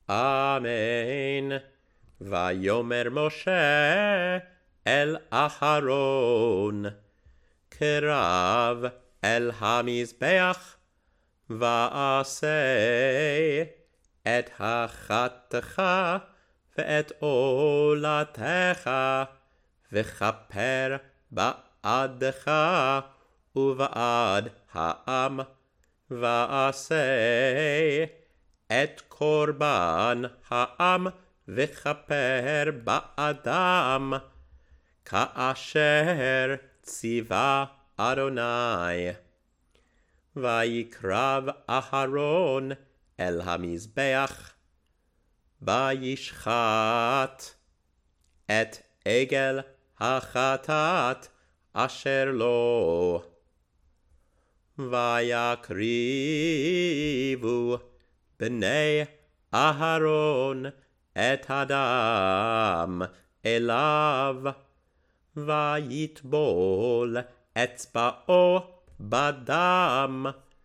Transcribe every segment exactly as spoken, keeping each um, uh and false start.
אמן. ויאמר משה אל אהרון, קרב אל המזבח, ועשה את החטאתך ואת עולתך, וכפר בעדך ובעד העם, ועשה את קורבן העם וכפר בעדם, כאשר ציווה אדוני. ויקרב אהרון אל המזבח, וישחט את עגל החטאת אשר לו, ויקריבו בני אהרון את הדם אליו, ויטבול אצבעו בדם,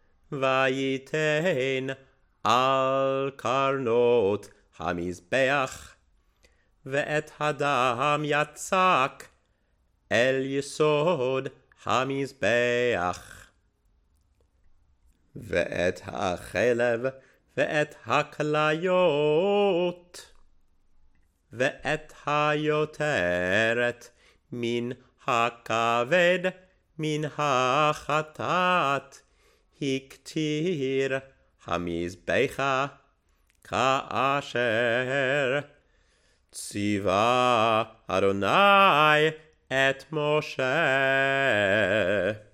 וייתן על קרנות המזבח, ואת הדם יצק אל יסוד המזבח. ואת החלב ואת הכליות ואת היותרת מן הכבד מן החטאת הקטיר המזבחה, כאשר ציווה אדוני את משה.